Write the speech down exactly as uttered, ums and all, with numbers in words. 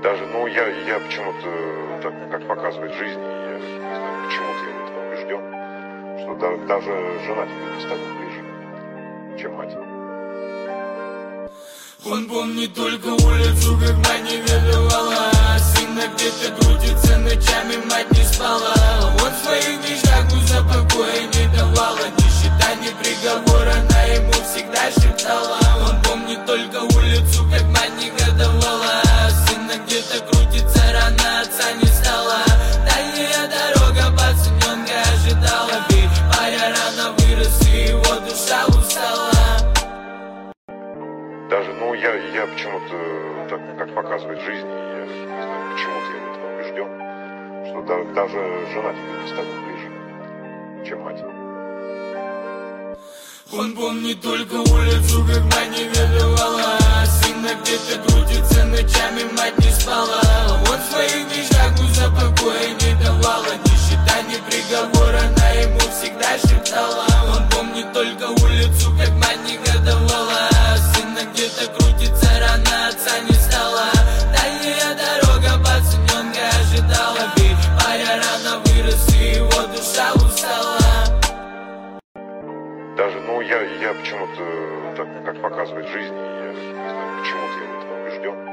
Даже, ну, я, я почему-то, так, как показывает жизнь, я не знаю, почему-то я в этом убежден, что да, даже жена тебе не станет ближе, чем мать. Он помнит только улицу, как мать не ведала. Сына где-то крутится, ночами мать не спала. Он своих мечтах за покоя не давала. Ни счета, ни приговора, она ему всегда шептала. Он помнит только улицу, как мать не годовала. Сына где-то крутится, рано отца не стала. Дальняя дорога пацаненка ожидала. Ведь паря рано вырос, и его душа устала. Даже, ну, я, я почему-то, так, как показывает жизнь, я не знаю, почему-то я в этом убежден, что да, даже жена тебе не станет ближе, чем мать. Он помнит только улицу, как мать не ведала. Сына где-то крутится, ночами мать не спала. Он своих мечтах за покоя не давала. Ни счета, ни приговора, она ему всегда шептала. Он помнит только улицу, как мать не годовала. Сына где-то крутится, рано отца не стала. Дальняя дорога пацаненка ожидала. Ведь паря рано вырос, и его душа устала. Даже, ну, я, я почему-то, так, как показывает жизнь, я не знаю, почему-то я в этом убежден,